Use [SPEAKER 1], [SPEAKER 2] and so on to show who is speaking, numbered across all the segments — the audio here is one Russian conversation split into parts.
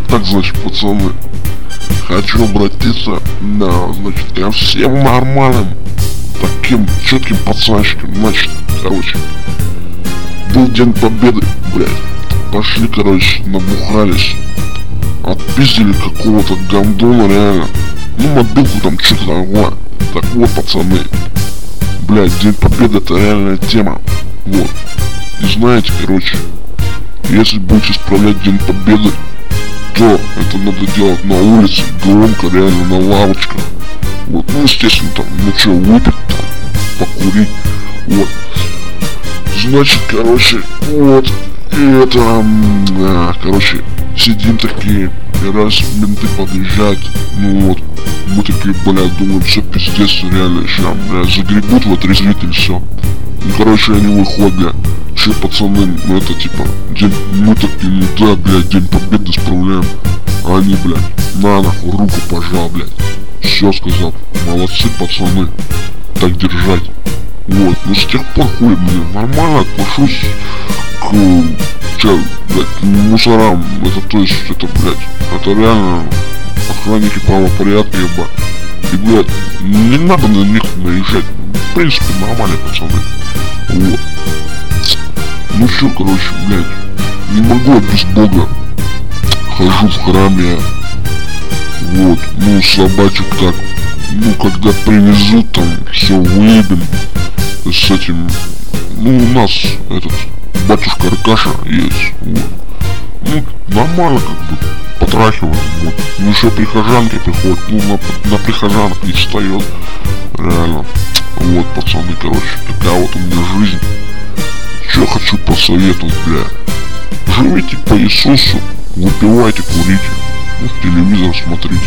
[SPEAKER 1] Так, значит, пацаны, хочу обратиться, да, значит, ко всем нормальным, таким четким пацанчикам. Значит, короче, был День Победы, блядь. Пошли, короче, набухались, отпиздили какого-то гандона, реально. Ну, мобилку там, что-то такое. Так вот, пацаны, блядь, День Победы — это реальная тема. Вот. И знаете, короче, если будете справлять День Победы, то это надо делать на улице, громко, реально, на лавочках. Вот, ну, естественно, там, ну что, выпить, там, покурить, вот. Значит, короче, вот, и это, короче, сидим такие, и раз менты подъезжают, ну вот, мы такие, блядь, думаем, все пиздец, реально, сейчас, блядь, загребут в отрезвитель, все. Ну, короче, они выходят, блядь, че, пацаны, ну это, типа, день, мы такие, ну да, блядь, День Победы справляем, а они, блядь, на нахуй, руку пожал, блядь, все сказал, молодцы, пацаны, так держать. Вот, ну с тех пор хуй, блин, нормально отношусь к, блядь, мусорам, это, то есть, это, блядь, это реально охранники правопорядка, ебать. И, блядь, не надо на них наезжать, в принципе, нормальные пацаны. Вот. Ну все, короче, блядь, не могу я без Бога, хожу в храме, вот, ну, собачек так, ну, когда привезут, там, все выебем с этим, ну, у нас этот батюшка Аркаша есть, вот. Ну, нормально, как бы, потрахиваем, вот. Ну, еще прихожанки приходят, ну, на прихожанок не встает, реально. Вот, пацаны, короче, такая вот у меня жизнь. Че хочу посоветовать, бля. Живите по Иисусу, выпивайте, курите, ну, телевизор смотрите.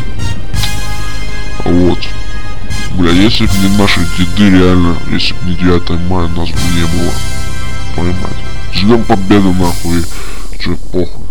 [SPEAKER 1] Вот. Бля, если бы не наши деды, реально, если бы не 9 мая, нас бы не было. Понимаете? С Днем Победы, нахуй, че, похуй.